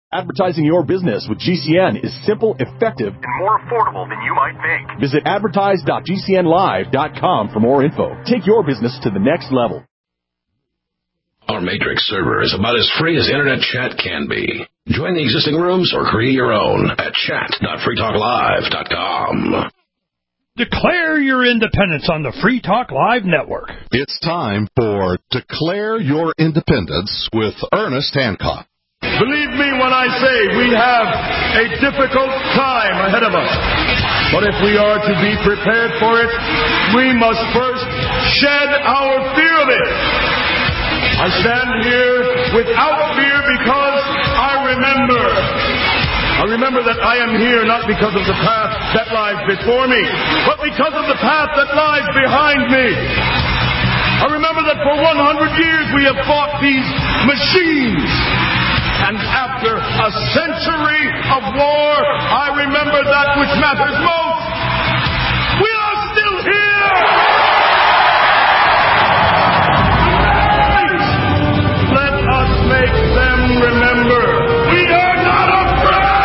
Advertising your business with GCN is simple, effective, and more affordable than you might think. Visit advertise.gcnlive.com for more info. Take your business to the next level. Our Matrix server is about as free as Internet chat can be. Join the existing rooms or create your own at chat.freetalklive.com. Declare your independence on the Free Talk Live Network. It's time for Declare Your Independence with Ernest Hancock. Believe me when I say we have a difficult time ahead of us. But if we are to be prepared for it, we must first shed our fear of it. I stand here without fear because I remember that I am here not because of the path that lies before me, but because of the path that lies behind me. I remember that for 100 years we have fought these machines. And after a century of war, I remember that which matters most. We are still here! Let us make them remember. We are not afraid!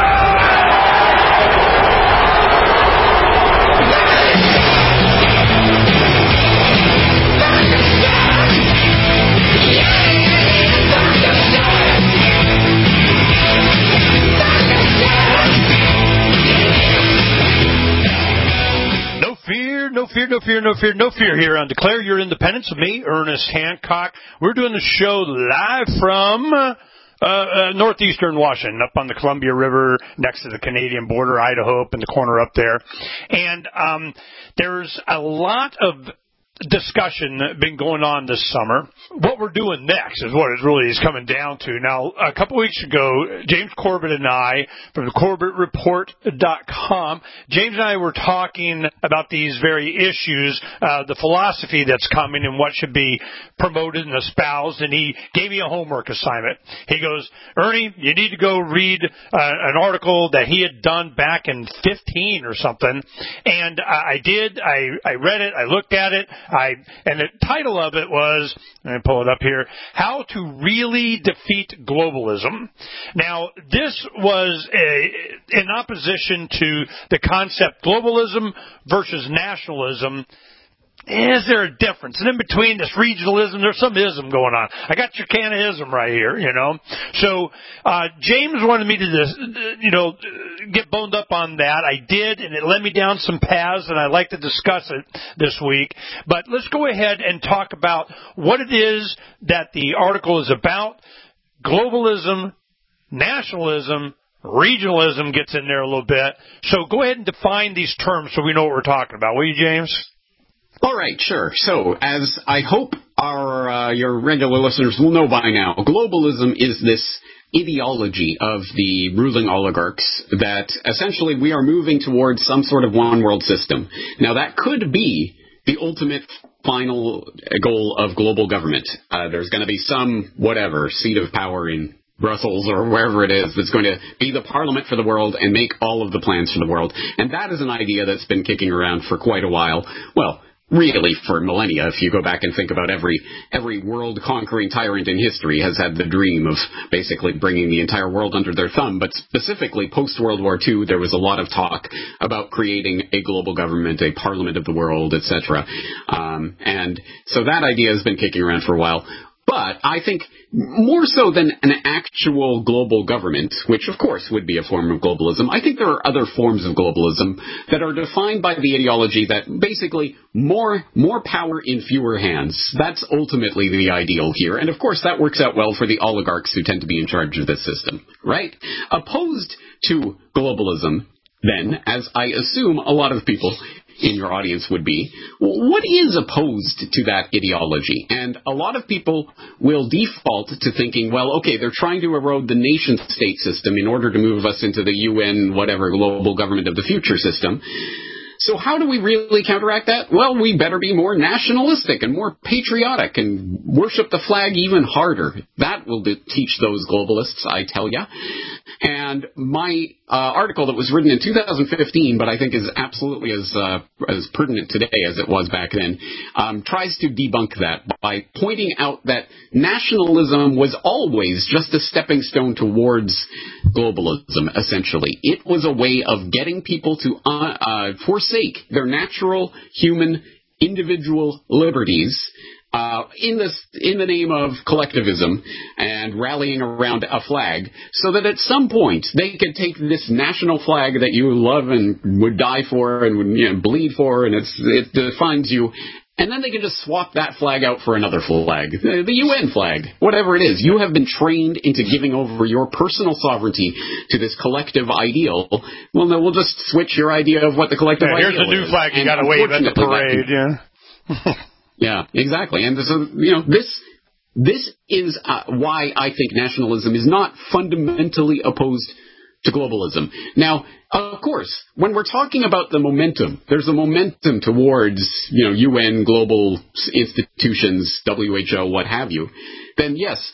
No fear here on Declare Your Independence with me, Ernest Hancock. We're doing the show live from northeastern Washington, up on the Columbia River, next to the Canadian border, Idaho, up in the corner up there. And there's a lot of discussion been going on this summer. What we're doing next is what it really is coming down to. Now, a couple weeks ago, James Corbett and I, from the CorbettReport.com, James and I were talking about these very issues, the philosophy that's coming and what should be promoted and espoused, and he gave me a homework assignment. He goes, Ernie, you need to go read an article that he had done back in 15 or something, and I did. I read it. I looked at it. And the title of it was, let me pull it up here, How to Really Defeat Globalism. Now, this was in opposition to the concept globalism versus nationalism. Is there a difference? And in between this regionalism, there's some ism going on. I got your can of ism right here, you know. So, James wanted me to, get boned up on that. I did, and it led me down some paths, and I'd like to discuss it this week. But let's go ahead and talk about what it is that the article is about. Globalism, nationalism, regionalism gets in there a little bit. So go ahead and define these terms so we know what we're talking about. Will you, James? All right, sure. So, as I hope your regular listeners will know by now, globalism is this ideology of the ruling oligarchs that essentially we are moving towards some sort of one-world system. Now, that could be the ultimate final goal of global government. There's going to be some, seat of power in Brussels or wherever it is that's going to be the parliament for the world and make all of the plans for the world. And that is an idea that's been kicking around for quite a while. Well, really for millennia. If you go back and think about every world-conquering tyrant in history has had the dream of basically bringing the entire world under their thumb. But specifically, post-World War II, there was a lot of talk about creating a global government, a parliament of the world, etc. And so that idea has been kicking around for a while. But I think more so than an actual global government, which of course would be a form of globalism, I think there are other forms of globalism that are defined by the ideology that basically more power in fewer hands. That's ultimately the ideal here. And of course that works out well for the oligarchs who tend to be in charge of this system, right? Opposed to globalism, then, as I assume a lot of people in your audience would be, what is opposed to that ideology? And a lot of people will default to thinking, well, okay, they're trying to erode the nation-state system in order to move us into the UN, global government of the future system. So how do we really counteract that? Well, we better be more nationalistic and more patriotic and worship the flag even harder. That will teach those globalists, I tell ya. And my article that was written in 2015, but I think is absolutely as pertinent today as it was back then, tries to debunk that by pointing out that nationalism was always just a stepping stone towards globalism, essentially. It was a way of getting people to forsake their natural human individual liberties in the name of collectivism and rallying around a flag, so that at some point they could take this national flag that you love and would die for and would bleed for, and it defines you, and then they can just swap that flag out for another flag, the UN flag, whatever it is. You have been trained into giving over your personal sovereignty to this collective ideal. Well, no, we'll just switch your idea of what the collective ideal is. Here's the new flag you got to wave at the parade, yeah. Yeah, exactly. And so, this is why I think nationalism is not fundamentally opposed to globalism. Now, of course, when we're talking about the momentum, there's a momentum towards, UN, global institutions, WHO, what have you, then yes,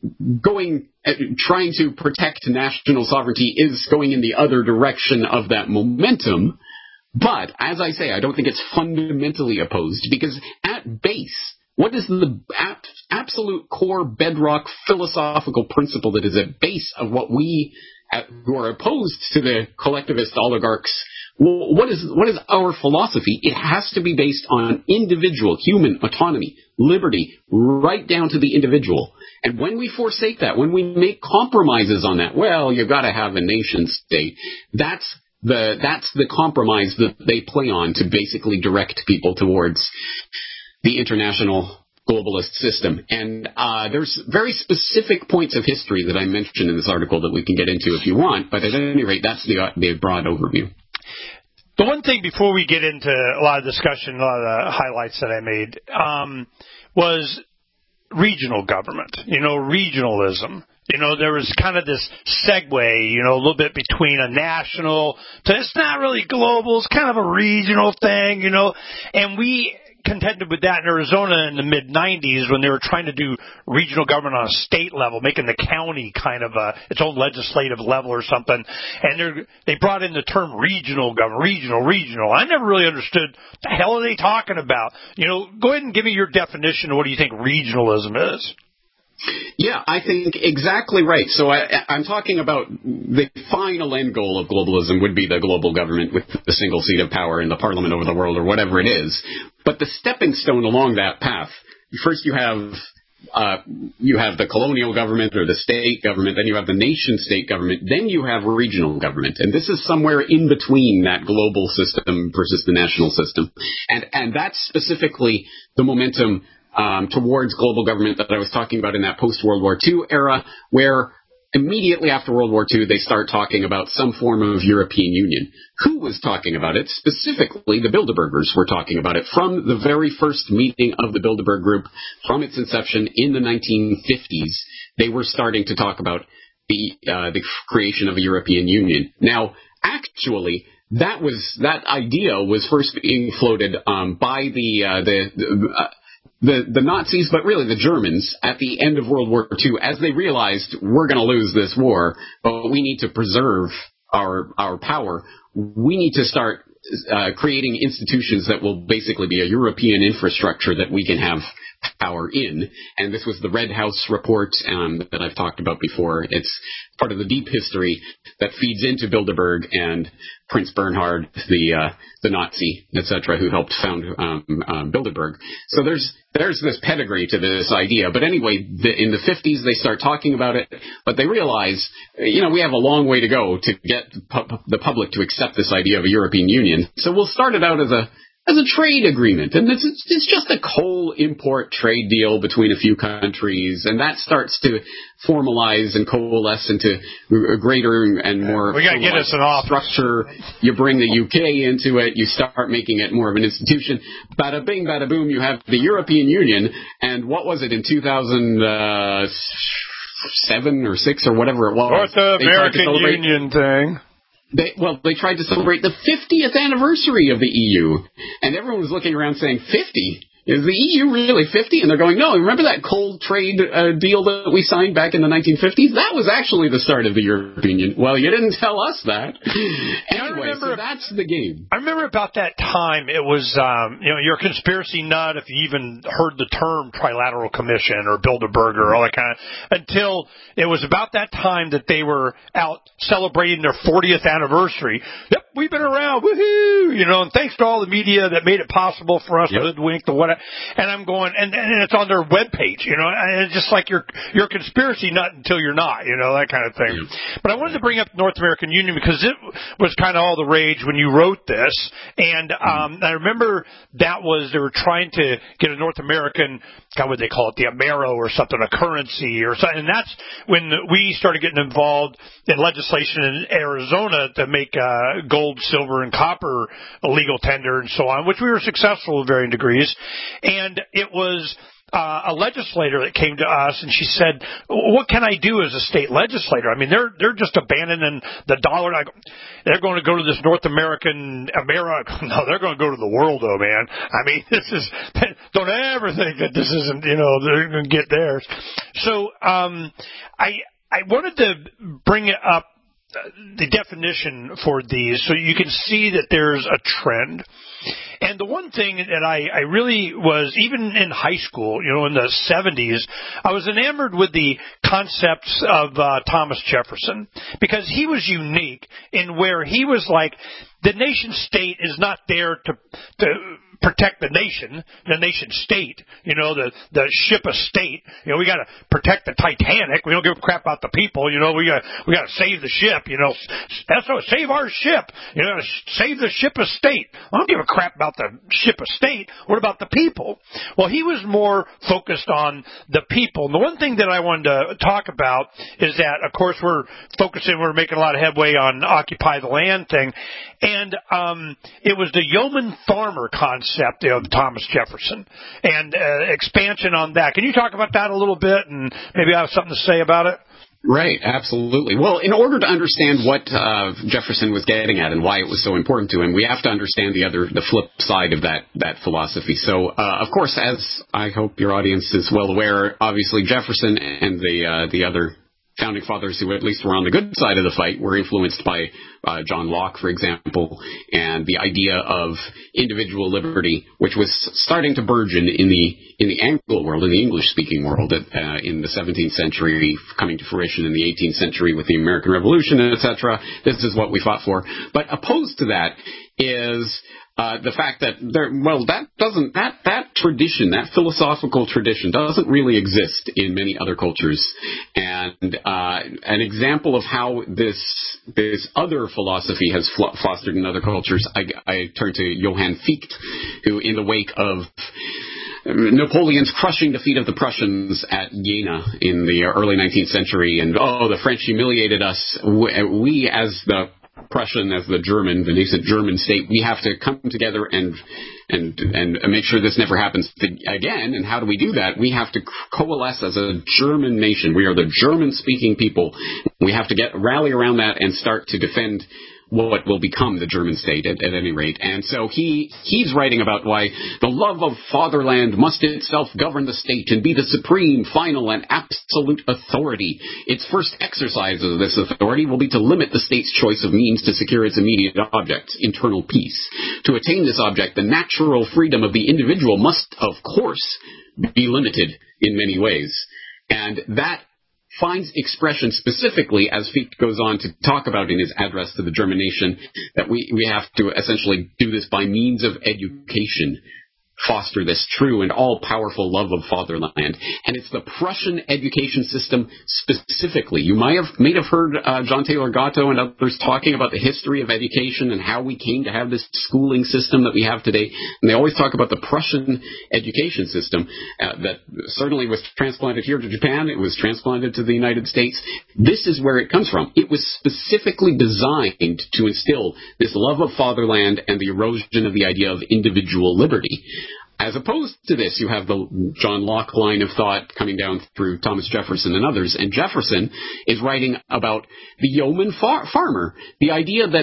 trying to protect national sovereignty is going in the other direction of that momentum. But, as I say, I don't think it's fundamentally opposed, because at base, what is the absolute core bedrock philosophical principle that is at base of what we, who are opposed to the collectivist oligarchs, what is our philosophy? It has to be based on individual human autonomy, liberty, right down to the individual. And when we forsake that, when we make compromises on that, well, you've got to have a nation state, that's the compromise that they play on to basically direct people towards the international globalist system. And there's very specific points of history that I mentioned in this article that we can get into if you want, but at any rate, that's the broad overview. The one thing before we get into a lot of discussion, a lot of the highlights that I made, was regional government, regionalism. There was kind of this segue, a little bit between a national to it's not really global, it's kind of a regional thing, and we contended with that in Arizona in the mid-90s when they were trying to do regional government on a state level, making the county kind of its own legislative level or something. And they brought in the term regional government, regional. I never really understood what the hell are they talking about. Go ahead and give me your definition of what do you think regionalism is. Yeah, I think exactly right. So I'm talking about the final end goal of globalism would be the global government with the single seat of power in the parliament over the world or whatever it is. But the stepping stone along that path, first you have the colonial government or the state government, then you have the nation state government, then you have regional government. And this is somewhere in between that global system versus the national system. And that's specifically the momentum towards global government that I was talking about in that post-World War II era, where immediately after World War II, they start talking about some form of European Union. Who was talking about it? Specifically, the Bilderbergers were talking about it from the very first meeting of the Bilderberg Group, from its inception in the 1950s. They were starting to talk about the creation of a European Union. Now, actually, that idea was first being floated by the Nazis, but really the Germans, at the end of World War II, as they realized we're going to lose this war, but we need to preserve our power. We need to start creating institutions that will basically be a European infrastructure that we can have power in. And this was the Red House report that I've talked about before. It's part of the deep history that feeds into Bilderberg and Prince Bernhard, the Nazi, etc., who helped found Bilderberg. So there's this pedigree to this idea. But anyway, in the 50s, they start talking about it, but they realize, we have a long way to go to get the public to accept this idea of a European Union. So we'll start it out as a trade agreement, and it's just a coal import trade deal between a few countries, and that starts to formalize and coalesce into a greater and more we gotta get us an office structure. You bring the UK into it, you start making it more of an institution. Bada bing, bada boom, you have the European Union, and what was it in 2007 or 6 or whatever it was? North American Union thing. They tried to celebrate the 50th anniversary of the EU, and everyone was looking around saying, 50? Is the EU really 50? And they're going, no, remember that cold trade deal that we signed back in the 1950s? That was actually the start of the European Union. Well, you didn't tell us that. Anyway, so that's the game. I remember about that time, it was, you're a conspiracy nut if you even heard the term Trilateral Commission or Bilderberg or all that kind of, until it was about that time that they were out celebrating their 40th anniversary. Yep, we've been around, woohoo, and thanks to all the media that made it possible for us to hoodwink the what. And I'm going, and it's on their webpage, and it's just like you're a conspiracy nut until you're not, that kind of thing. But I wanted to bring up North American Union because it was kind of all the rage when you wrote this, and I remember they were trying to get a North American, what would they call it, the Amero or something, a currency or something, and that's when we started getting involved in legislation in Arizona to make gold, silver, and copper a legal tender and so on, which we were successful to varying degrees. And it was a legislator that came to us, and she said, what can I do as a state legislator? I mean, they're just abandoning the dollar. They're going to go to this North American America. No, they're going to go to the world, though, man. I mean, don't ever think that this isn't, they're going to get theirs. So I wanted to bring it up, the definition for these, so you can see that there's a trend. And the one thing that I really was, even in high school, in the 70s, I was enamored with the concepts of Thomas Jefferson, because he was unique in where he was like, the nation state is not there to protect the nation state, the ship of state. We got to protect the Titanic. We don't give a crap about the people. We got to save the ship. That's what, save our ship. Save the ship of state. I don't give a crap about the ship of state. What about the people? Well, he was more focused on the people. And the one thing that I wanted to talk about is that, of course, we're making a lot of headway on Occupy the Land thing. And it was the yeoman farmer concept of Thomas Jefferson and expansion on that. Can you talk about that a little bit, and maybe I have something to say about it? Right, absolutely. Well, in order to understand what Jefferson was getting at and why it was so important to him, we have to understand the flip side of that philosophy. So, of course, as I hope your audience is well aware, obviously Jefferson and the other founding fathers who at least were on the good side of the fight were influenced by John Locke, for example, and the idea of individual liberty, which was starting to burgeon in the Anglo world, in the English-speaking world, in the 17th century, coming to fruition in the 18th century with the American Revolution, etc. This is what we fought for. But opposed to that is the fact that that tradition, that philosophical tradition, doesn't really exist in many other cultures. And an example of how this other philosophy has fostered in other cultures, I turn to Johann Fichte, who, in the wake of Napoleon's crushing defeat of the Prussians at Jena in the early 19th century, and the French humiliated us. We as the Prussian, as the nascent German state, we have to come together and make sure this never happens again. And how do we do that? We have to coalesce as a German nation. We are the German-speaking people. We have to rally around that and start to defend what will become the German state at any rate. And so he's writing about why the love of fatherland must itself govern the state and be the supreme, final, and absolute authority. Its first exercise of this authority will be to limit the state's choice of means to secure its immediate object, internal peace. To attain this object, the natural freedom of the individual must, of course, be limited in many ways. And that finds expression specifically, as Fichte goes on to talk about in his address to the German nation, that we have to essentially do this by means of education, foster this true and all-powerful love of fatherland. And it's the Prussian education system specifically. You may have heard John Taylor Gatto and others talking about the history of education and how we came to have this schooling system that we have today. And they always talk about the Prussian education system that certainly was transplanted here to Japan. It was transplanted to the United States. This is where it comes from. It was specifically designed to instill this love of fatherland and the erosion of the idea of individual liberty. As opposed to this, you have the John Locke line of thought coming down through Thomas Jefferson and others. And Jefferson is writing about the yeoman farmer, the idea that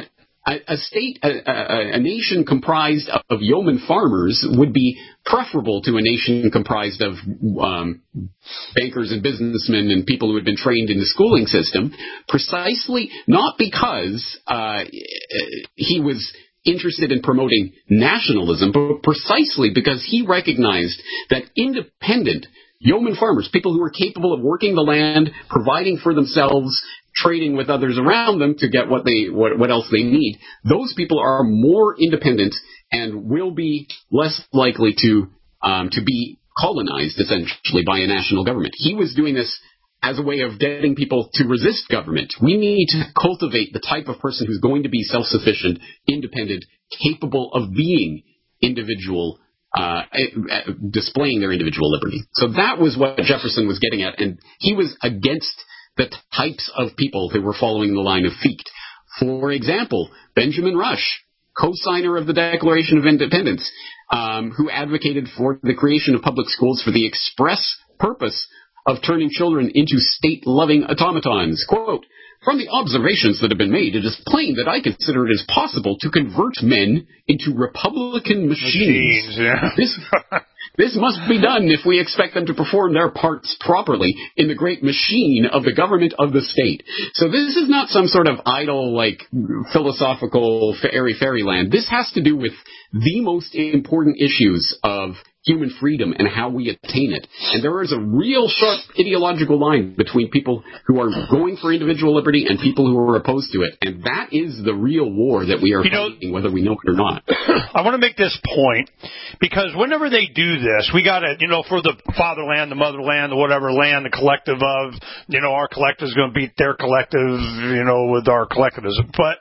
a nation comprised of yeoman farmers would be preferable to a nation comprised of bankers and businessmen and people who had been trained in the schooling system, precisely not because he was interested in promoting nationalism, but precisely because he recognized that independent yeoman farmers, people who were capable of working the land, providing for themselves, trading with others around them to get what else they need, those people are more independent and will be less likely to be colonized, essentially, by a national government. He was doing this as a way of getting people to resist government. We need to cultivate the type of person who's going to be self-sufficient, independent, capable of being individual, displaying their individual liberty. So that was what Jefferson was getting at, and he was against the types of people who were following the line of Fichte. For example, Benjamin Rush, co-signer of the Declaration of Independence, who advocated for the creation of public schools for the express purpose of turning children into state-loving automatons. Quote, "From the observations that have been made, it is plain that I consider it as possible to convert men into Republican machines. Yeah. This must be done if we expect them to perform their parts properly in the great machine of the government of the state." So this is not some sort of idle, philosophical fairyland. This has to do with the most important issues of human freedom and how we attain it. And there is a real sharp ideological line between people who are going for individual liberty and people who are opposed to it. And that is the real war that we are fighting, whether we know it or not. I want to make this point, because whenever they do this, we got to, for the fatherland, the motherland, the whatever land, the collective of, our collective is going to beat their collective, with our collectivism. But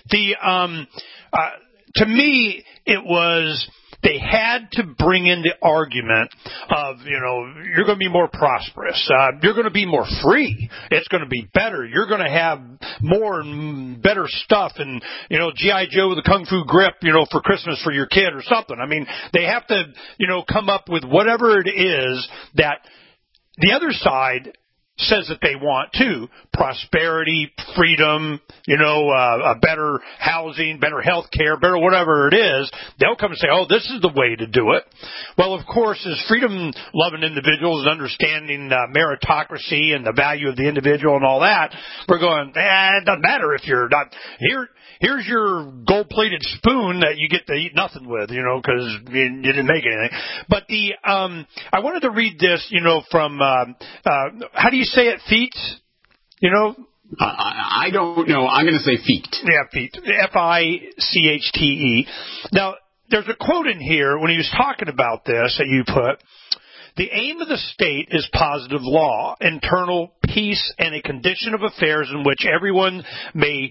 to me, it was, they had to bring in the argument of, you're going to be more prosperous. You're going to be more free. It's going to be better. You're going to have more and better stuff. And, G.I. Joe with a Kung Fu grip, for Christmas for your kid or something. I mean, they have to, come up with whatever it is that the other side says that they want too. Prosperity, freedom, a better housing, better health care, better whatever it is. They'll come and say, oh, this is the way to do it. Well, of course, as freedom-loving individuals and understanding meritocracy and the value of the individual and all that, we're going, it doesn't matter if you're not here. Here's your gold-plated spoon that you get to eat nothing with, because you didn't make anything. But I wanted to read this, from, how do you say it, Fichte? I don't know. I'm going to say Fichte. Yeah, Fichte. Fichte. Now, there's a quote in here when he was talking about this that you put, "The aim of the state is positive law, internal peace, and a condition of affairs in which everyone may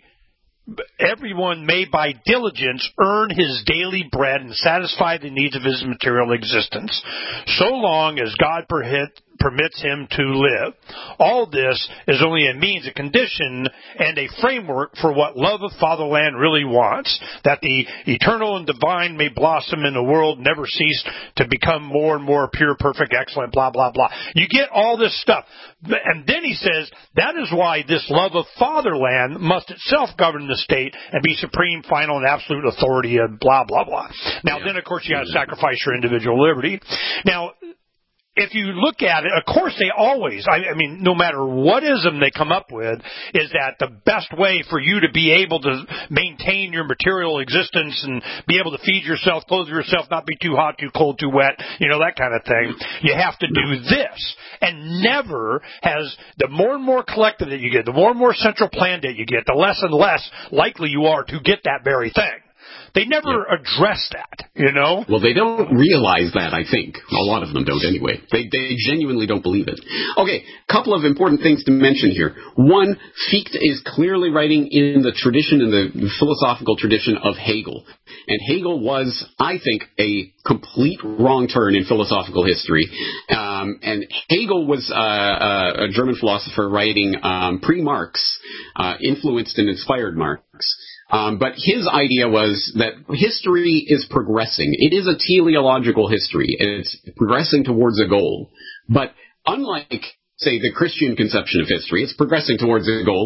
by diligence earn his daily bread and satisfy the needs of his material existence, so long as God permits him to live. All this is only a means, a condition, and a framework for what love of fatherland really wants, that the eternal and divine may blossom in a world never cease to become more and more pure, perfect, excellent, blah, blah, blah." You get all this stuff. And then he says, that is why this love of fatherland must itself govern the state and be supreme, final, and absolute authority, and blah, blah, blah. Now, then, of course, you got to sacrifice your individual liberty. Now, if you look at it, of course they always, no matter what ism they come up with, is that the best way for you to be able to maintain your material existence and be able to feed yourself, clothe yourself, not be too hot, too cold, too wet, that kind of thing, you have to do this. And never has, the more and more collective that you get, the more and more central planned that you get, the less and less likely you are to get that very thing. They never address that, Well, they don't realize that, I think. A lot of them don't anyway. They genuinely don't believe it. Okay, couple of important things to mention here. One, Fichte is clearly writing in the tradition, in the philosophical tradition of Hegel. And Hegel was, I think, a complete wrong turn in philosophical history. And Hegel was a German philosopher writing pre-Marx, influenced and inspired Marx. But his idea was that history is progressing. It is a teleological history. It's progressing towards a goal. But unlike, say, the Christian conception of history, it's progressing towards a goal,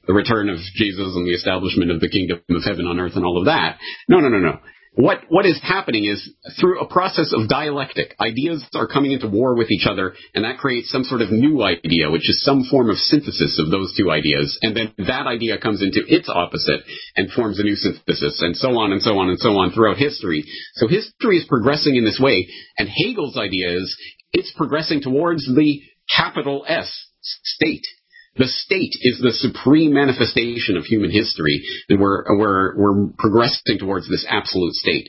the return of Jesus and the establishment of the kingdom of heaven on earth and all of that. No. What is happening is through a process of dialectic, ideas are coming into war with each other, and that creates some sort of new idea, which is some form of synthesis of those two ideas. And then that idea comes into its opposite and forms a new synthesis, and so on and so on and so on throughout history. So history is progressing in this way, and Hegel's idea is it's progressing towards the capital S, state. The state is the supreme manifestation of human history, and we're progressing towards this absolute state.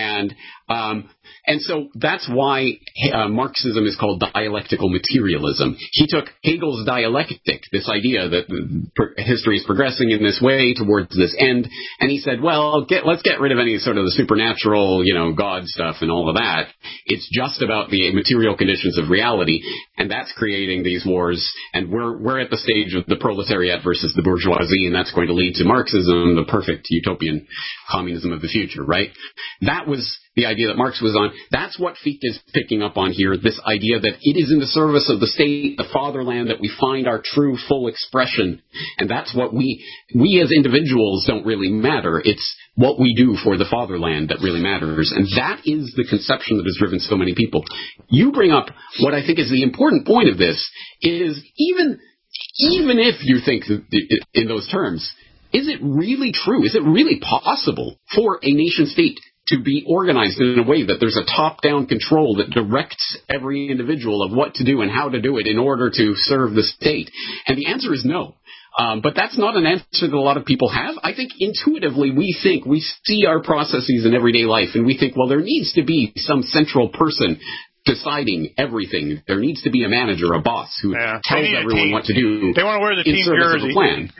And so that's why Marxism is called dialectical materialism. He took Hegel's dialectic, this idea that history is progressing in this way towards this end, and he said, well, let's get rid of any sort of the supernatural, God stuff and all of that. It's just about the material conditions of reality, and that's creating these wars. And we're at the stage of the proletariat versus the bourgeoisie, and that's going to lead to Marxism, the perfect utopian communism of the future, right? That was the idea that Marx was on. That's what Fichte is picking up on here, this idea that it is in the service of the state, the fatherland, that we find our true, full expression. And that's what we as individuals don't really matter. It's what we do for the fatherland that really matters. And that is the conception that has driven so many people. You bring up what I think is the important point of this, is even if you think in those terms, is it really true? Is it really possible for a nation state to be organized in a way that there's a top-down control that directs every individual of what to do and how to do it in order to serve the state? And the answer is no. But that's not an answer that a lot of people have. I think intuitively we see our processes in everyday life, and we think, well, there needs to be some central person deciding everything. There needs to be a manager, a boss, who tells everyone what to do. They want to wear the team jersey. Plan.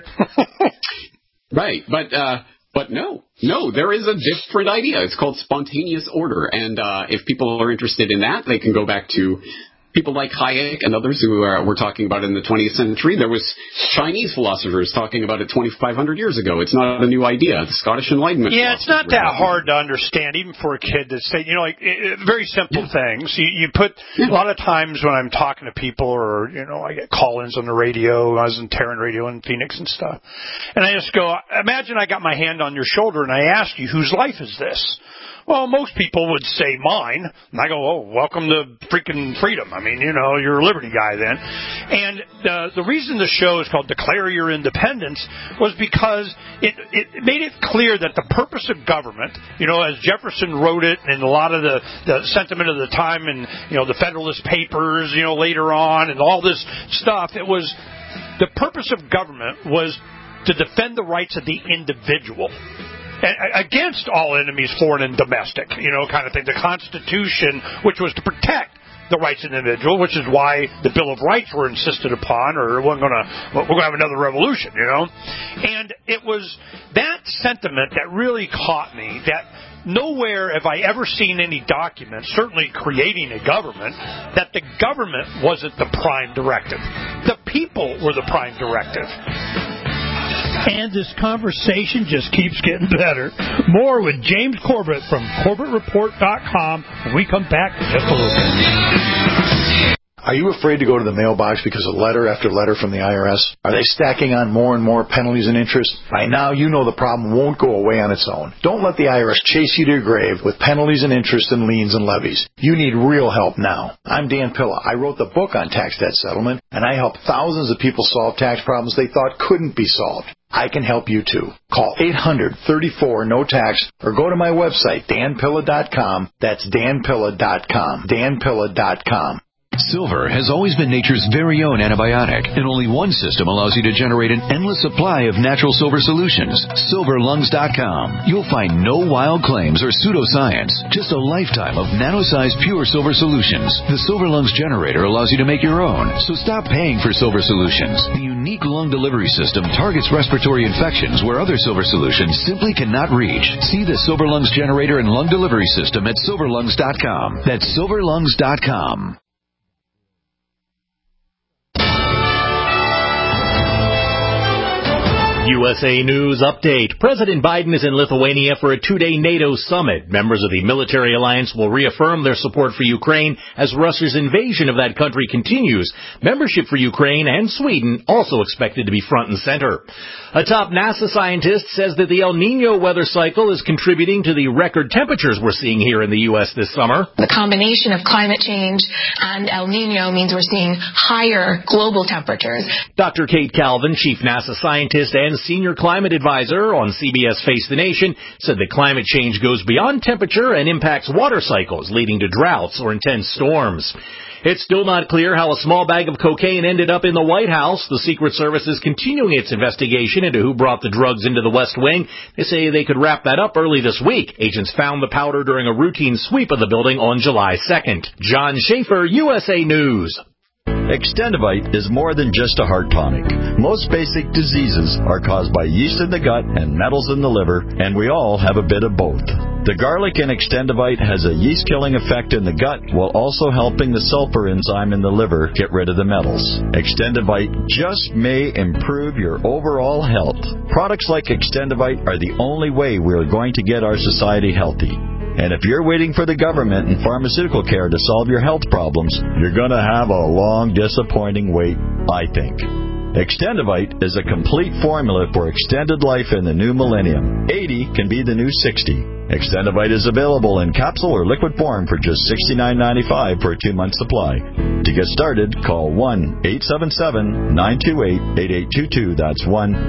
Right, but no, there is a different idea. It's called spontaneous order, and if people are interested in that, they can go back to people like Hayek and others who were talking about it in the 20th century. There was Chinese philosophers talking about it 2,500 years ago. It's not a new idea. The Scottish Enlightenment. Yeah, it's not that hard to understand, even for a kid to say, very simple things. You put, a lot of times when I'm talking to people, or, I get call-ins on the radio. I was in Terran Radio in Phoenix and stuff. And I just go, imagine I got my hand on your shoulder and I ask you, whose life is this? Well, most people would say mine. And I go, oh, welcome to freaking freedom. I mean, you're a liberty guy then. And the reason the show is called Declare Your Independence was because it made it clear that the purpose of government, as Jefferson wrote it and a lot of the sentiment of the time and, the Federalist Papers, later on and all this stuff, it was the purpose of government was to defend the rights of the individual against all enemies, foreign and domestic, kind of thing. The Constitution, which was to protect the rights of the individual, which is why the Bill of Rights were insisted upon, or we're going to have another revolution, And it was that sentiment that really caught me, that nowhere have I ever seen any document, certainly creating a government, that the government wasn't the prime directive. The people were the prime directive. And this conversation just keeps getting better. More with James Corbett from CorbettReport.com when we come back in just a little bit. Are you afraid to go to the mailbox because of letter after letter from the IRS? Are they stacking on more and more penalties and interest? By now, you know the problem won't go away on its own. Don't let the IRS chase you to your grave with penalties and interest and liens and levies. You need real help now. I'm Dan Pilla. I wrote the book on tax debt settlement, and I help thousands of people solve tax problems they thought couldn't be solved. I can help you too. Call 800-34-NO-TAX or go to my website, danpilla.com. That's danpilla.com. danpilla.com. Silver has always been nature's very own antibiotic, and only one system allows you to generate an endless supply of natural silver solutions. SilverLungs.com. You'll find no wild claims or pseudoscience, just a lifetime of nano-sized pure silver solutions. The Silver Lungs generator allows you to make your own, so stop paying for silver solutions. The unique lung delivery system targets respiratory infections where other silver solutions simply cannot reach. See the Silver Lungs generator and lung delivery system at SilverLungs.com. That's SilverLungs.com. USA News Update. President Biden is in Lithuania for a 2-day NATO summit. Members of the military alliance will reaffirm their support for Ukraine as Russia's invasion of that country continues. Membership for Ukraine and Sweden also expected to be front and center. A top NASA scientist says that the El Niño weather cycle is contributing to the record temperatures we're seeing here in the U.S. this summer. The combination of climate change and El Niño means we're seeing higher global temperatures. Dr. Kate Calvin, chief NASA scientist and senior climate advisor on CBS Face the Nation, said that climate change goes beyond temperature and impacts water cycles, leading to droughts or intense storms. It's still not clear how a small bag of cocaine ended up in the White House. The Secret Service is continuing its investigation into who brought the drugs into the West Wing. They say they could wrap that up early this week. Agents found the powder during a routine sweep of the building on July 2nd. John Schaefer, USA News. Extendivite is more than just a heart tonic. Most basic diseases are caused by yeast in the gut and metals in the liver, and we all have a bit of both. The garlic in Extendivite has a yeast-killing effect in the gut while also helping the sulfur enzyme in the liver get rid of the metals. Extendivite just may improve your overall health. Products like Extendivite are the only way we are going to get our society healthy. And if you're waiting for the government and pharmaceutical care to solve your health problems, you're going to have a long, disappointing wait, I think. Extendivite is a complete formula for extended life in the new millennium. 80 can be the new 60. Extendivite is available in capsule or liquid form for just $69.95 for a 2-month supply. To get started, call 1-877-928-8822. That's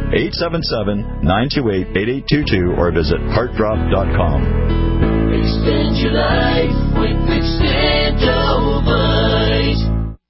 1-877-928-8822 or visit heartdrop.com. Extend your life with Extendivite.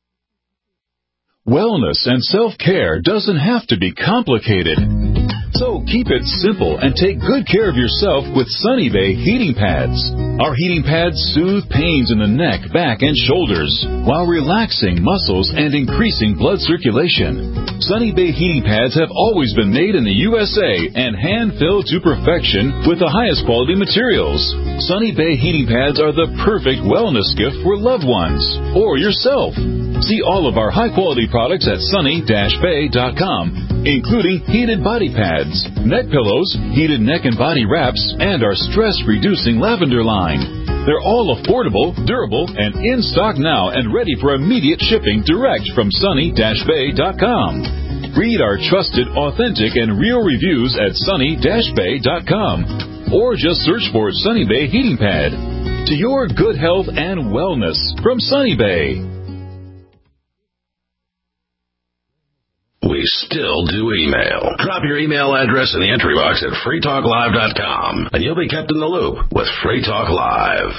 Wellness and self-care doesn't have to be complicated. So keep it simple and take good care of yourself with Sunny Bay heating pads. Our heating pads soothe pains in the neck, back, and shoulders while relaxing muscles and increasing blood circulation. Sunny Bay heating pads have always been made in the USA and hand-filled to perfection with the highest quality materials. Sunny Bay heating pads are the perfect wellness gift for loved ones or yourself. See all of our high-quality products at sunny-bay.com, including heated body pads, neck pillows, heated neck and body wraps, and our stress-reducing lavender line. They're all affordable, durable, and in stock now and ready for immediate shipping direct from sunny-bay.com. Read our trusted, authentic, and real reviews at sunny-bay.com or just search for Sunny Bay Heating Pad. To your good health and wellness from Sunny Bay. We still do email. Drop your email address in the entry box at freetalklive.com, and you'll be kept in the loop with Free Talk Live.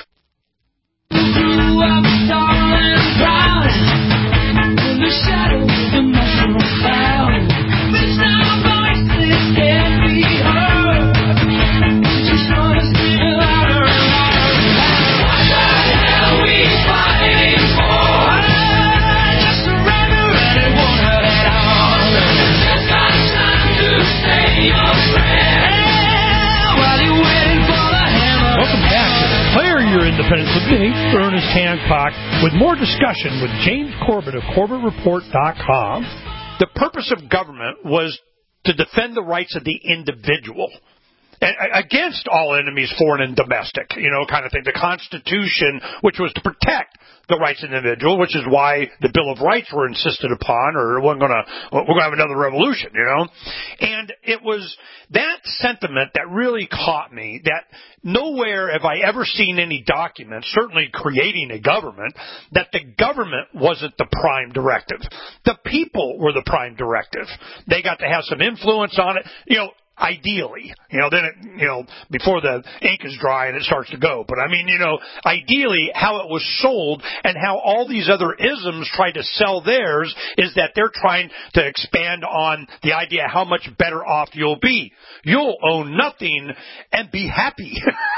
Independence with me, Ernest Hancock, with more discussion with James Corbett of CorbettReport.com. The purpose of government was to defend the rights of the individual against all enemies, foreign and domestic, kind of thing. The Constitution, which was to protect the rights of the individual, which is why the Bill of Rights were insisted upon, or we're going to have another revolution, And it was that sentiment that really caught me, that nowhere have I ever seen any document, certainly creating a government, that the government wasn't the prime directive. The people were the prime directive. They got to have some influence on it, ideally, then it, before the ink is dry and it starts to go. But ideally how it was sold and how all these other isms try to sell theirs is that they're trying to expand on the idea how much better off you'll be. You'll own nothing and be happy.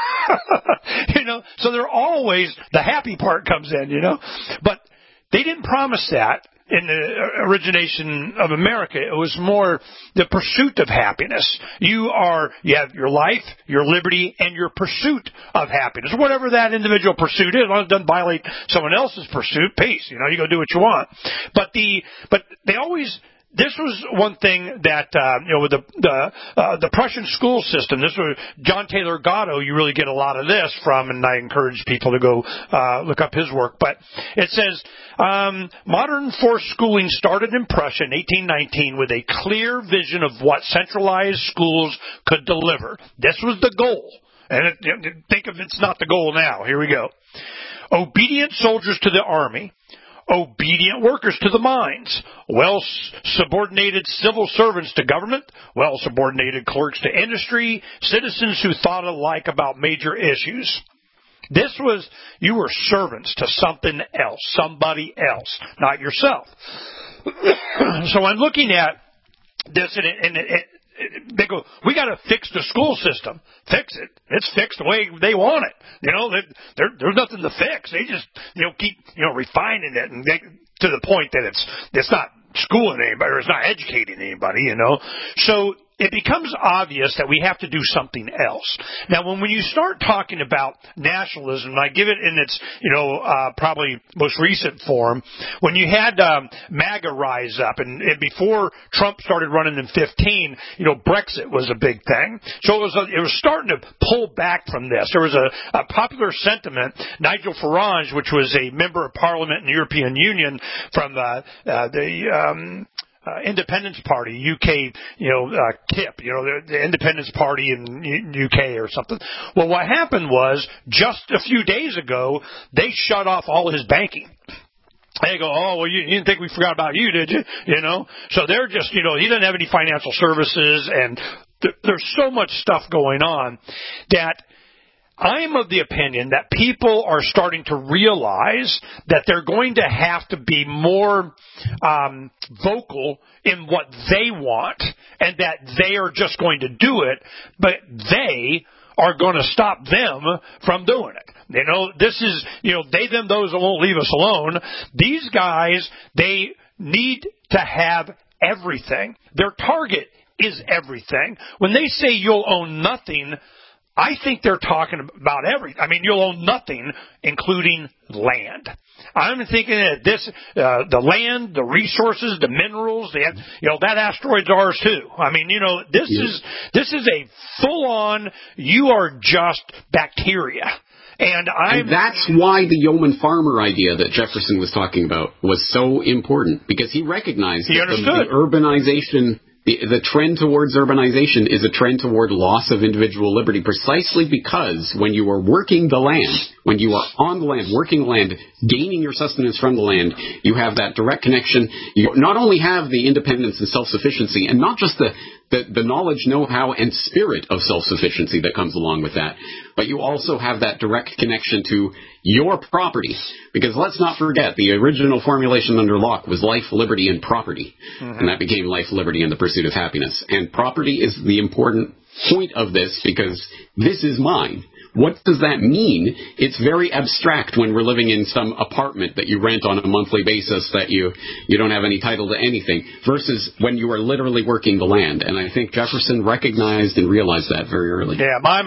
So they're always, the happy part comes in, but they didn't promise that. In the origination of America, it was more the pursuit of happiness. You have your life, your liberty, and your pursuit of happiness. Whatever that individual pursuit is, as long as it doesn't violate someone else's pursuit, peace. You go do what you want. But they always this was one thing that, with the Prussian school system, this was John Taylor Gatto, you really get a lot of this from, and I encourage people to go look up his work. But it says, modern forced schooling started in Prussia in 1819 with a clear vision of what centralized schools could deliver. This was the goal. And think of it's not the goal now. Here we go. Obedient soldiers to the army. Obedient workers to the mines, well-subordinated civil servants to government, well-subordinated clerks to industry, citizens who thought alike about major issues. This was, you were servants to something else, somebody else, not yourself. So I'm looking at this, and they go, we got to fix the school system. Fix it. It's fixed the way they want it. There's nothing to fix. They just, keep, refining it and to the point that it's not schooling anybody or it's not educating anybody, So it becomes obvious that we have to do something else. Now, when you start talking about nationalism, and I give it in its, probably most recent form, when you had MAGA rise up, and before Trump started running in 2015, Brexit was a big thing. So it was starting to pull back from this. There was a popular sentiment. Nigel Farage, which was a member of Parliament in the European Union from the Independence Party, UK, KIP, the Independence Party in UK or something. Well, what happened was, just a few days ago, they shut off all of his banking. They go, oh, well, you didn't think we forgot about you, did you? So they're just, he doesn't have any financial services, and there's so much stuff going on that I am of the opinion that people are starting to realize that they're going to have to be more vocal in what they want, and that they are just going to do it, but they are going to stop them from doing it. This is, they, them, those that won't leave us alone. These guys, they need to have everything. Their target is everything. When they say you'll own nothing, I think they're talking about everything. I mean, you'll own nothing, including land. I'm thinking that the land, the resources, the minerals, that asteroid's ours too. I mean, this is a full-on, you are just bacteria. And that's why the yeoman farmer idea that Jefferson was talking about was so important, because he recognized that the urbanization. The trend towards urbanization is a trend toward loss of individual liberty, precisely because when you are working the land, when you are on the land, working the land, gaining your sustenance from the land, you have that direct connection. You not only have the independence and self-sufficiency, and not just the knowledge, know-how, and spirit of self-sufficiency that comes along with that, but you also have that direct connection to your property. Because let's not forget, the original formulation under Locke was life, liberty, and property. Mm-hmm. And that became life, liberty, and the pursuit of happiness. And property is the important point of this, because this is mine. What does that mean? It's very abstract when we're living in some apartment that you rent on a monthly basis that you don't have any title to anything, versus when you are literally working the land. And I think Jefferson recognized and realized that very early. Yeah, mine.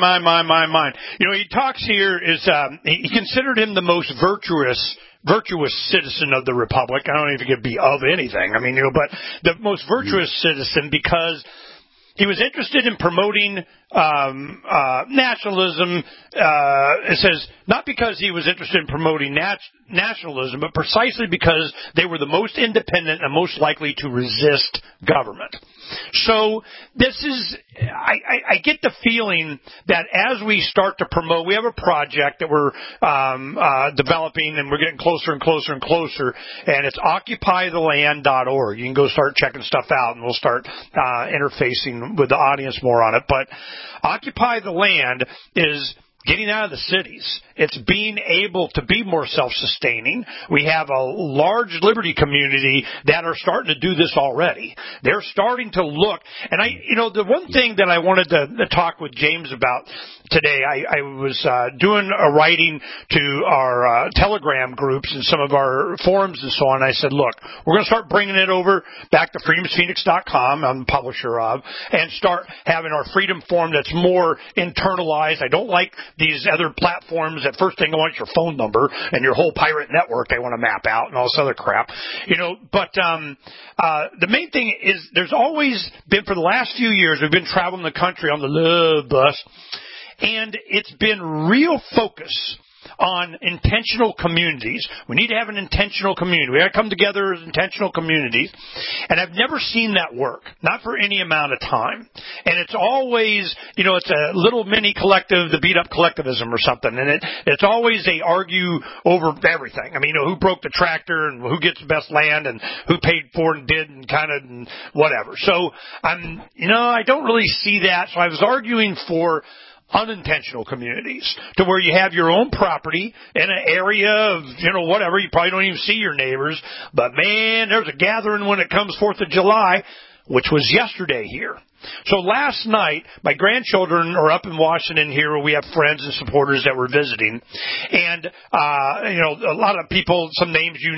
He talks here he considered him the most virtuous citizen of the Republic. I don't know if he could be of anything. I mean, but the most virtuous citizen, because he was interested in promoting nationalism. It says, not because he was interested in promoting nationalism, but precisely because they were the most independent and most likely to resist government. So this is, I get the feeling that as we start to promote, we have a project that we're developing, and we're getting closer and closer and closer, and it's occupytheland.org. You can go start checking stuff out, and we'll start interfacing with the audience more on it. But Occupy the Land is getting out of the cities. It's being able to be more self-sustaining. We have a large liberty community that are starting to do this already. They're starting to look. And the one thing that I wanted to talk with James about today, I was doing a writing to our Telegram groups and some of our forums and so on. I said, look, we're going to start bringing it over back to freedomsphoenix.com, I'm the publisher of, and start having our Freedom Forum that's more internalized. I don't like these other platforms that first thing they want is your phone number and your whole pirate network they want to map out and all this other crap. But the main thing is there's always been, for the last few years, we've been traveling the country on the Love Bus, and it's been real focus on intentional communities. We need to have an intentional community. We got to come together as intentional communities. And I've never seen that work, not for any amount of time. And it's always, it's a little mini collective, the beat up collectivism or something. And it's always they argue over everything. I mean, who broke the tractor and who gets the best land and who paid for it and did and kind of and whatever. So I don't really see that. So I was arguing for unintentional communities, to where you have your own property in an area of, whatever, you probably don't even see your neighbors, but man, there's a gathering when it comes 4th of July, which was yesterday here. So last night, my grandchildren are up in Washington here where we have friends and supporters that were visiting. And, a lot of people, some names here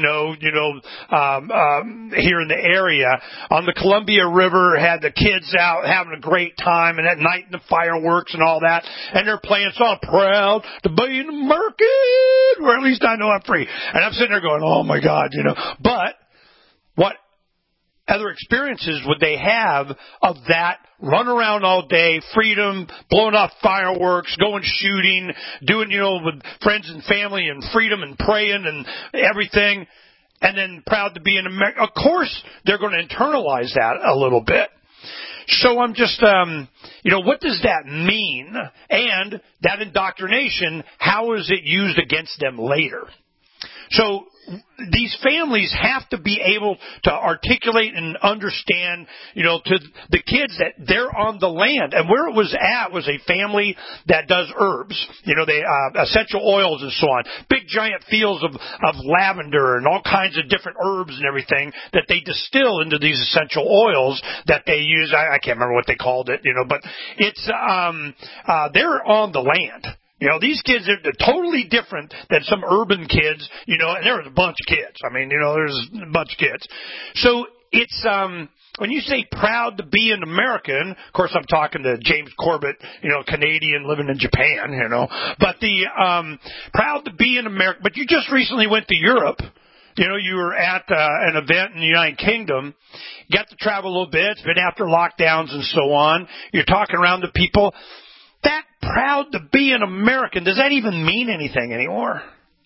in the area, on the Columbia River, had the kids out having a great time, and at night the fireworks and all that. And they're playing song, proud to be an American, or at least I know I'm free. And I'm sitting there going, oh my God, But what other experiences would they have of that run around all day, freedom, blowing off fireworks, going shooting, doing, with friends and family and freedom and praying and everything, and then proud to be in America? Of course, they're going to internalize that a little bit. So I'm just, what does that mean? And that indoctrination, how is it used against them later? So these families have to be able to articulate and understand, to the kids that they're on the land. And where it was at was a family that does herbs, they essential oils and so on. Big giant fields of lavender and all kinds of different herbs and everything that they distill into these essential oils that they use. I can't remember what they called it, but it's they're on the land. These kids are totally different than some urban kids, and there was a bunch of kids. I mean, there's a bunch of kids. So it's, when you say proud to be an American, of course I'm talking to James Corbett, Canadian living in Japan, but the, proud to be an American, but you just recently went to Europe. You were at an event in the United Kingdom, got to travel a little bit. It's been after lockdowns and so on. You're talking around to people. That proud to be an American, does that even mean anything anymore?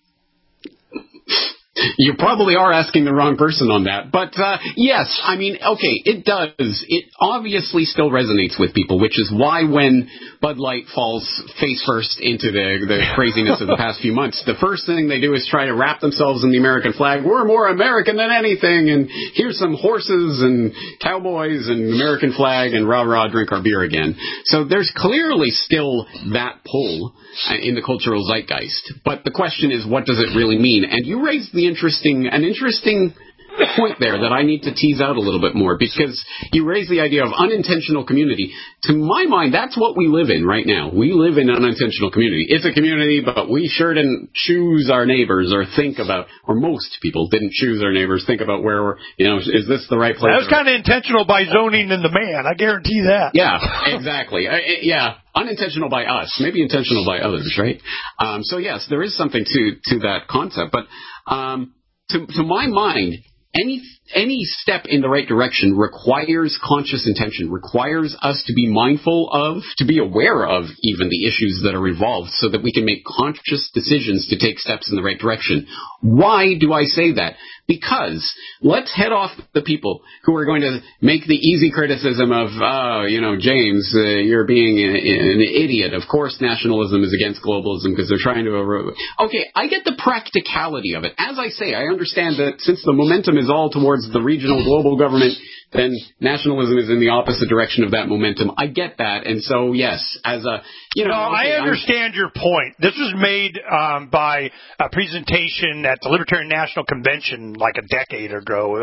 You probably are asking the wrong person on that. But, yes, I mean, okay, it does. It obviously still resonates with people, which is why when Bud Light falls face first into the craziness of the past few months, the first thing they do is try to wrap themselves in the American flag. We're more American than anything, and here's some horses and cowboys and American flag, and rah-rah, drink our beer again. So there's clearly still that pull in the cultural zeitgeist. But the question is, what does it really mean? And you raised an interesting point there that I need to tease out a little bit more, because you raised the idea of unintentional community. To my mind, that's what we live in right now. We live in an unintentional community. It's a community, but we sure didn't choose our neighbors or think about, or most people didn't choose our neighbors, think about where we're, is this the right place? That was kind of intentional by zoning in the man. I guarantee that. Yeah, exactly. Yeah. Unintentional by us, maybe intentional by others, right? So yes, there is something to that concept, but to my mind, any step in the right direction requires conscious intention, requires us to be mindful of, to be aware of even the issues that are involved, so that we can make conscious decisions to take steps in the right direction. Why do I say that? Because let's head off the people who are going to make the easy criticism of, James, you're being an idiot. Of course nationalism is against globalism because they're trying to erode. Okay, I get the practicality of it. As I say, I understand that since the momentum is all towards the regional global government, then nationalism is in the opposite direction of that momentum. I get that. And so, yes, as a, I understand your point. This was made by a presentation at the Libertarian National Convention like a decade ago.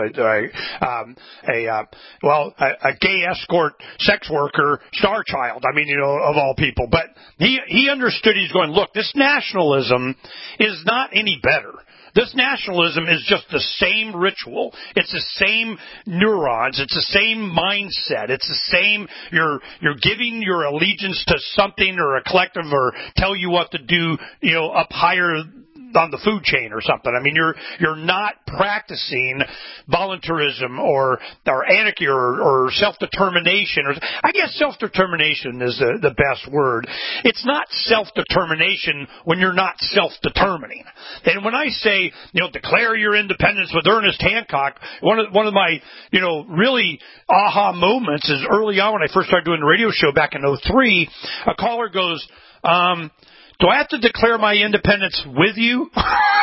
A gay escort sex worker, star child, of all people. But he understood. He's going, look, this nationalism is not any better. This nationalism is just the same ritual. It's the same neurons. It's the same mindset. It's the same. You're giving your allegiance to something or a collective, or tell you what to do, up higher on the food chain or something. I mean, you're not practicing voluntarism or anarchy or self-determination. Or I guess self-determination is the best word. It's not self-determination when you're not self-determining. And when I say, declare your independence with Ernest Hancock, one of my, really aha moments is early on when I first started doing the radio show back in 2003, a caller goes, do I have to declare my independence with you?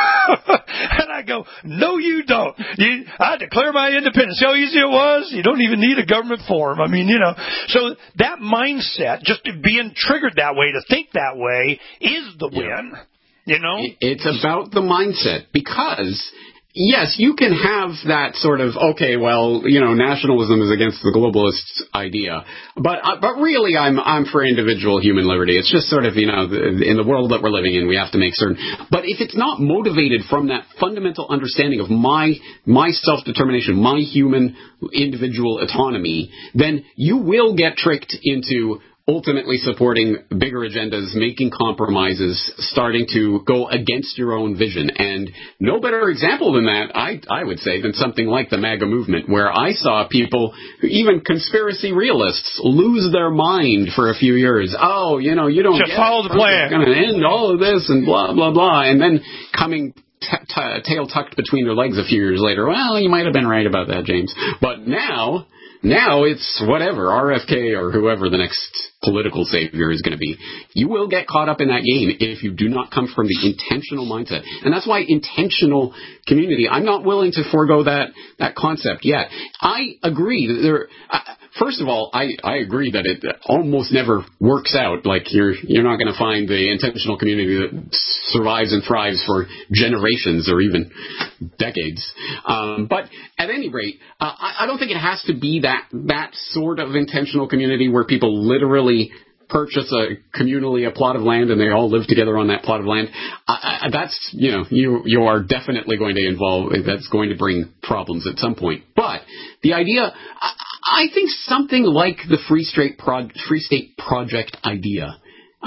And I go, no, you don't. I declare my independence. See how easy it was? You don't even need a government form. I mean, So that mindset, just being triggered that way, to think that way, is the win. It's about the mindset, because yes, you can have that sort of, nationalism is against the globalist idea, but really I'm for individual human liberty. It's just sort of, in the world that we're living in, we have to make certain. But if it's not motivated from that fundamental understanding of my self-determination, my human individual autonomy, then you will get tricked into ultimately supporting bigger agendas, making compromises, starting to go against your own vision. And no better example than that, I would say, than something like the MAGA movement, where I saw people, even conspiracy realists, lose their mind for a few years. Oh, you don't just follow the plan. Going to end all of this and blah, blah, blah. And then coming tail tucked between their legs a few years later. Well, you might have been right about that, James. But now it's whatever, RFK or whoever the next political savior is going to be. You will get caught up in that game if you do not come from the intentional mindset. And that's why intentional community, I'm not willing to forego that concept yet. I agree that first of all, I agree that it almost never works out. Like you're not going to find the intentional community that survives and thrives for generations or even decades. But at any rate, I don't think it has to be that sort of intentional community where people literally purchase communally a plot of land and they all live together on that plot of land. That's, you are definitely going to involve, that's going to bring problems at some point. But the idea, I think something like the Free State Project idea,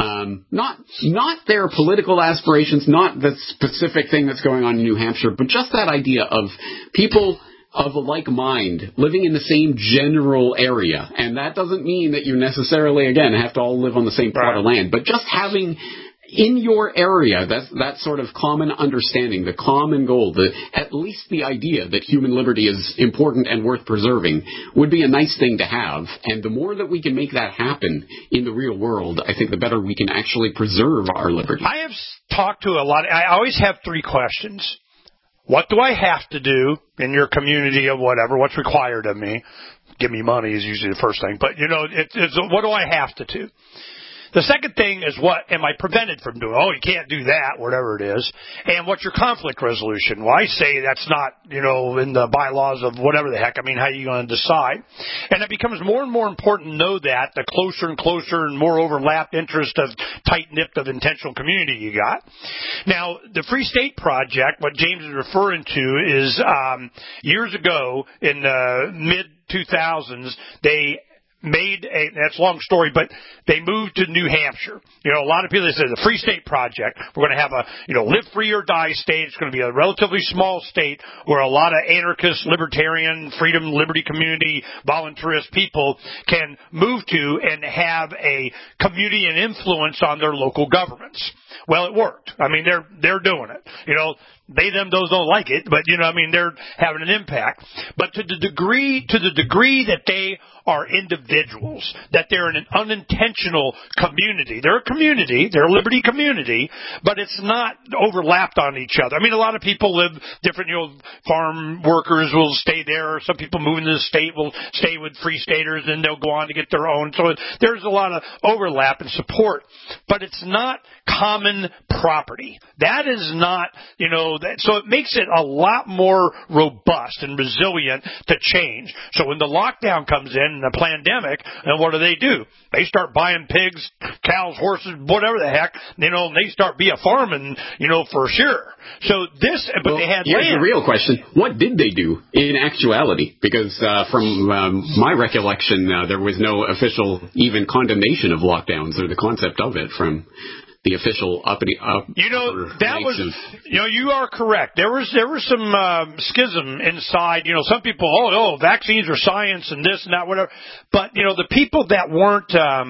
not their political aspirations, not the specific thing that's going on in New Hampshire, but just that idea of people of a like mind living in the same general area. And that doesn't mean that you necessarily, again, have to all live on the same plot of land, but just having in your area that sort of common understanding, the common goal, at least the idea that human liberty is important and worth preserving would be a nice thing to have. And the more that we can make that happen in the real world, I think the better we can actually preserve our liberty. I have talked to I always have three questions. What do I have to do in your community of whatever? What's required of me? Give me money is usually the first thing. But, it's what do I have to do? The second thing is, what am I prevented from doing? Oh, you can't do that, whatever it is. And what's your conflict resolution? Well, I say that's not, in the bylaws of whatever the heck. I mean, how are you going to decide? And it becomes more and more important to know that the closer and closer and more overlapped interest of tight-knit of intentional community you got. Now, the Free State Project, what James is referring to is years ago in the mid-2000s, they that's a long story, but they moved to New Hampshire. A lot of people say the Free State Project, we're going to have a, live free or die state. It's going to be a relatively small state where a lot of anarchist, libertarian, freedom, liberty community, voluntarist people can move to and have a community and influence on their local governments. Well, it worked. I mean, they're doing it. They, them, those don't like it, but they're having an impact. But to the degree that they are individuals, that they're in an unintentional community. They're a community, they're a liberty community, but it's not overlapped on each other. I mean, a lot of people live different, farm workers will stay there. Some people moving to the state will stay with Free Staters and they'll go on to get their own. So there's a lot of overlap and support, but it's not common property. That is not, so it makes it a lot more robust and resilient to change. So when the lockdown comes in and the pandemic, then what do? They start buying pigs, cows, horses, whatever the heck, and they start farming, for sure. So but they had here's land. the real question. What did they do in actuality? Because from my recollection, there was no official even condemnation of lockdowns or the concept of it from the official you are correct. There was some schism inside. Some people, vaccines are science and this and that, whatever. But the people that weren't.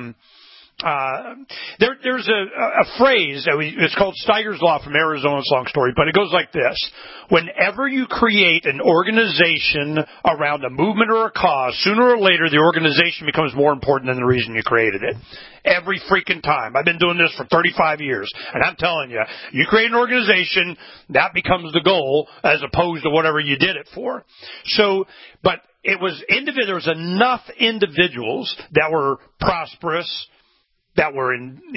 There's a phrase it's called Steiger's Law from Arizona. It's a long story, but it goes like this: whenever you create an organization around a movement or a cause, sooner or later the organization becomes more important than the reason you created it. Every freaking time. I've been doing this for 35 years, and I'm telling you, you create an organization, that becomes the goal as opposed to whatever you did it for. So, but it was there was enough individuals that were prosperous, that were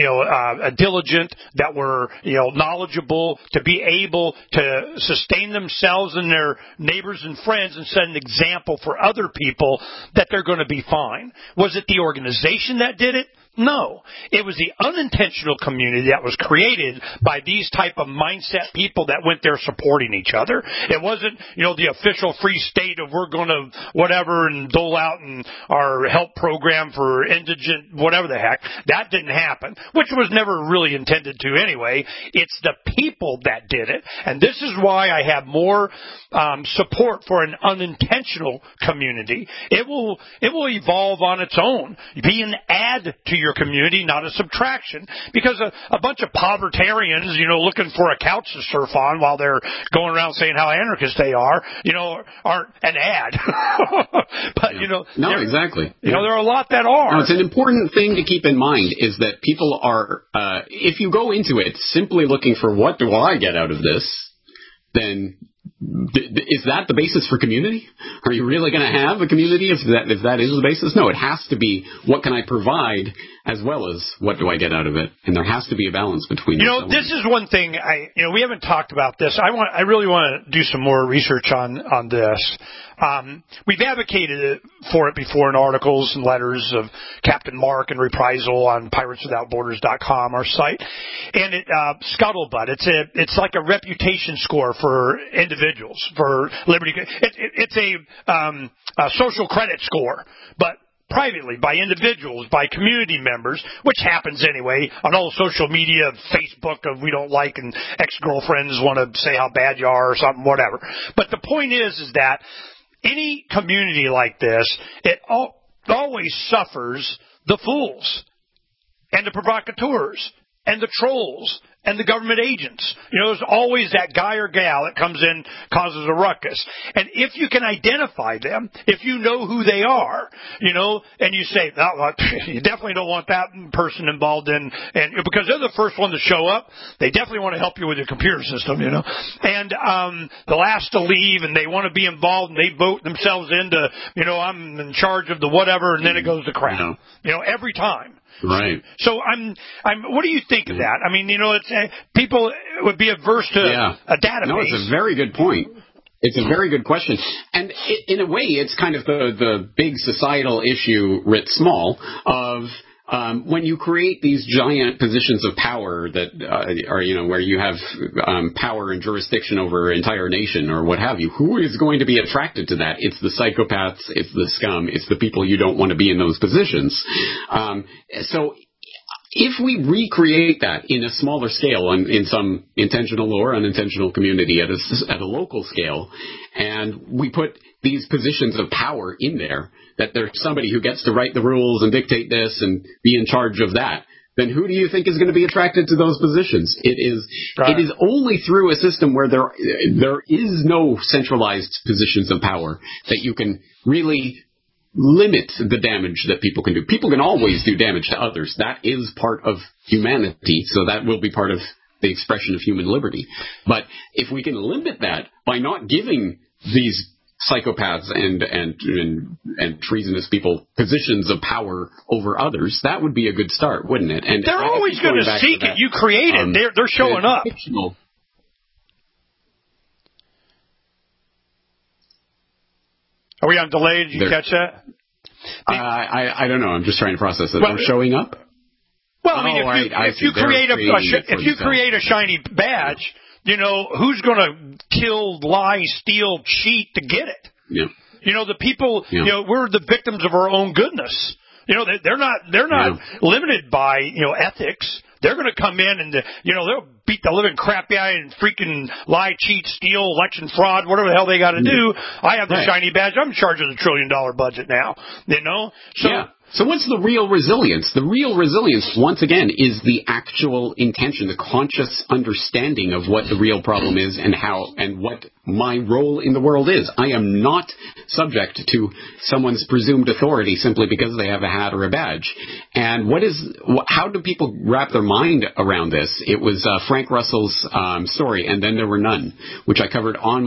diligent, that were knowledgeable, to be able to sustain themselves and their neighbors and friends and set an example for other people that they're going to be fine. Was it the organization that did it? No. It was the unintentional community that was created by these type of mindset people that went there supporting each other. It wasn't, the official free state of we're going to whatever and dole out in our help program for indigent whatever the heck. That didn't happen, which was never really intended to anyway. It's the people that did it. And this is why I have more support for an unintentional community. It will evolve on its own. Be an add to your community, not a subtraction, because a bunch of povertarians, looking for a couch to surf on while they're going around saying how anarchist they are, aren't an ad. But, No, exactly. There are a lot that are. No, it's an important thing to keep in mind is that people are, if you go into it simply looking for what do I get out of this, then is that the basis for community? Are you really going to have a community if that is the basis? No, it has to be what can I provide as well as what do I get out of it, and there has to be a balance between. This is one thing we haven't talked about this. I really want to do some more research on this. We've advocated for it before in articles and letters of Captain Mark and Reprisal on PiratesWithoutBorders.com, our site, and Scuttlebutt. It's like a reputation score for individuals for liberty. It's a social credit score, but privately, by individuals, by community members, which happens anyway on all social media, Facebook of we don't like and ex-girlfriends want to say how bad you are or something, whatever. But the point is that any community like this, it always suffers the fools and the provocateurs and the trolls and the government agents. There's always that guy or gal that comes in, causes a ruckus. And if you can identify them, if you know who they are, and you say, you definitely don't want that person involved in, and because they're the first one to show up, they definitely want to help you with your computer system, and the last to leave, and they want to be involved, and they vote themselves into, I'm in charge of the whatever, and then it goes to crap, every time. Right. So what do you think of that? I mean, it's people would be averse to a database. No, it's a very good point. It's a very good question. And in a way, it's kind of the big societal issue writ small of when you create these giant positions of power that are, where you have power and jurisdiction over an entire nation or what have you, who is going to be attracted to that? It's the psychopaths, it's the scum, it's the people you don't want to be in those positions. So if we recreate that in a smaller scale, in some intentional or unintentional community at a local scale, and we put these positions of power in there, that there's somebody who gets to write the rules and dictate this and be in charge of that, then who do you think is going to be attracted to those positions? It is only through a system where there is no centralized positions of power that you can really limit the damage that people can do. People can always do damage to others. That is part of humanity, so that will be part of the expression of human liberty. But if we can limit that by not giving these psychopaths and treasonous people positions of power over others, that would be a good start, wouldn't it? And they're always going to seek it. You create it. They're showing up. Are we on delay? Did you catch that? I don't know. I'm just trying to process it. They're showing up? Well, I mean, if you create a shiny badge, who's going to kill, lie, steal, cheat to get it? Yeah. The people, we're the victims of our own goodness. They're not limited by, ethics. They're going to come in and, they'll beat the living crap out and freaking lie, cheat, steal, election fraud, whatever the hell they got to do. I have the shiny badge. I'm in charge of the $1 trillion budget now, So, So what's the real resilience? The real resilience, once again, is the actual intention, the conscious understanding of what the real problem is and what my role in the world is. I am not subject to someone's presumed authority simply because they have a hat or a badge. And how do people wrap their mind around this? It was Frank Russell's story, And Then There Were None, which I covered on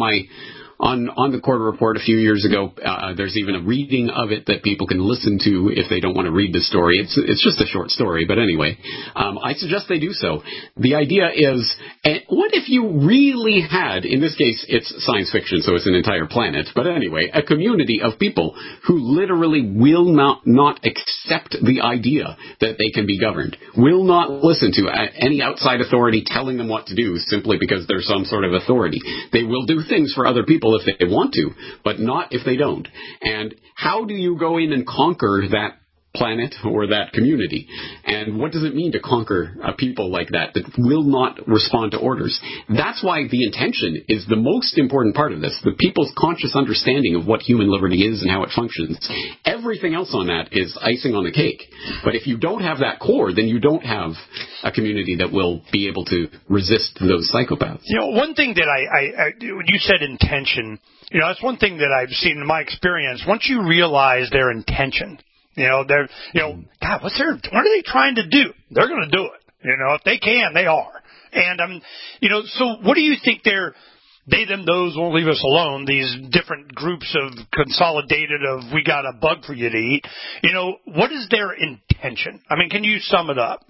the Corbett Report a few years ago. There's even a reading of it that people can listen to if they don't want to read the story. It's just a short story, but anyway, I suggest they do so. The idea is, what if you really had, in this case, it's science fiction, so it's an entire planet, but anyway, a community of people who literally will not accept the idea that they can be governed, will not listen to any outside authority telling them what to do simply because there's some sort of authority. They will do things for other people if they want to, but not if they don't. And how do you go in and conquer that planet or that community? And what does it mean to conquer a people like that will not respond to orders? That's why the intention is the most important part of this, the people's conscious understanding of what human liberty is and how it functions. Everything else on that is icing on the cake. But if you don't have that core, then you don't have a community that will be able to resist those psychopaths. One thing that when you said intention, that's one thing that I've seen in my experience. Once you realize their intention, God, what are they trying to do? They're going to do it. If they can, they are. And, so what do you think they, them, those won't leave us alone, these different groups of consolidated of we got a bug for you to eat, what is their intention? I mean, can you sum it up?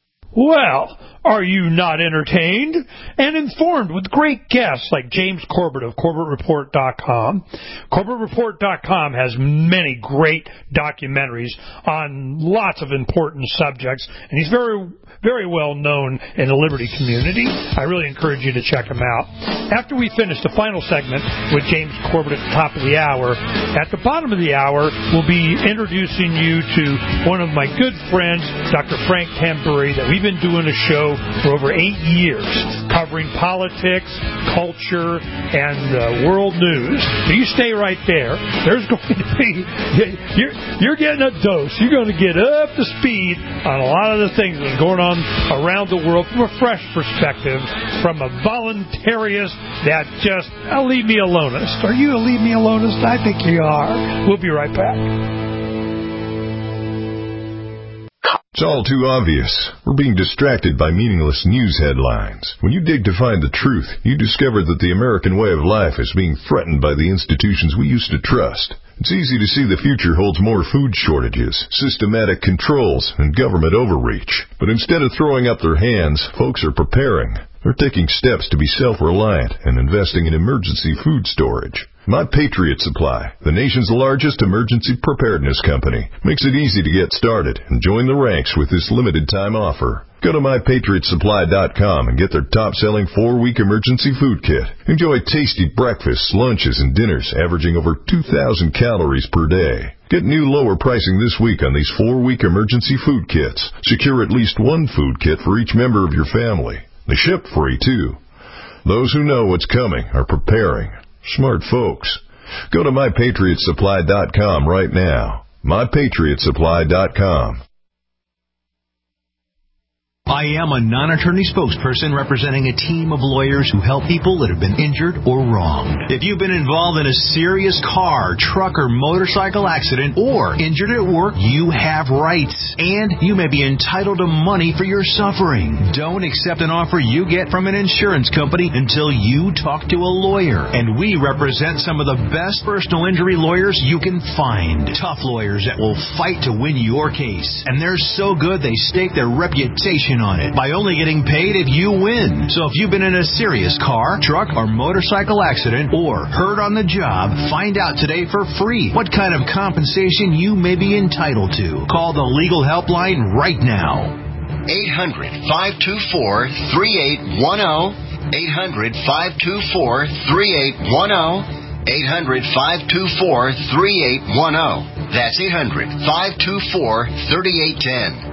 Well, are you not entertained and informed with great guests like James Corbett of CorbettReport.com? CorbettReport.com has many great documentaries on lots of important subjects, and he's very, very well known in the liberty community. I really encourage you to check him out. After we finish the final segment with James Corbett at the top of the hour, at the bottom of the hour, we'll be introducing you to one of my good friends, Dr. Frank Tamburri, that we've been doing a show for over 8 years covering politics, culture, and world news. So you stay right there. There's going to be, you're getting a dose. You're going to get up to speed on a lot of the things that are going on around the world from a fresh perspective, from a voluntarist that just a leave me alonist. Are you a leave me alonist? I think you are. We'll be right back. It's all too obvious. We're being distracted by meaningless news headlines. When you dig to find the truth, you discover that the American way of life is being threatened by the institutions we used to trust. It's easy to see the future holds more food shortages, systematic controls, and government overreach. But instead of throwing up their hands, folks are preparing. They're taking steps to be self-reliant and investing in emergency food storage. My Patriot Supply, the nation's largest emergency preparedness company, makes it easy to get started and join the ranks with this limited-time offer. Go to MyPatriotSupply.com and get their top-selling 4-week emergency food kit. Enjoy tasty breakfasts, lunches, and dinners averaging over 2,000 calories per day. Get new lower pricing this week on these 4-week emergency food kits. Secure at least one food kit for each member of your family. They ship free, too. Those who know what's coming are preparing. Smart folks. Go to MyPatriotSupply.com right now. MyPatriotSupply.com. I am a non-attorney spokesperson representing a team of lawyers who help people that have been injured or wronged. If you've been involved in a serious car, truck, or motorcycle accident or injured at work, you have rights, and you may be entitled to money for your suffering. Don't accept an offer you get from an insurance company until you talk to a lawyer, and we represent some of the best personal injury lawyers you can find. Tough lawyers that will fight to win your case, and they're so good they stake their reputation on it by only getting paid if you win. So if you've been in a serious car, truck, or motorcycle accident or hurt on the job, find out today for free what kind of compensation you may be entitled to. Call the legal helpline right now. 800-524-3810. 800-524-3810. 800-524-3810. That's 800-524-3810.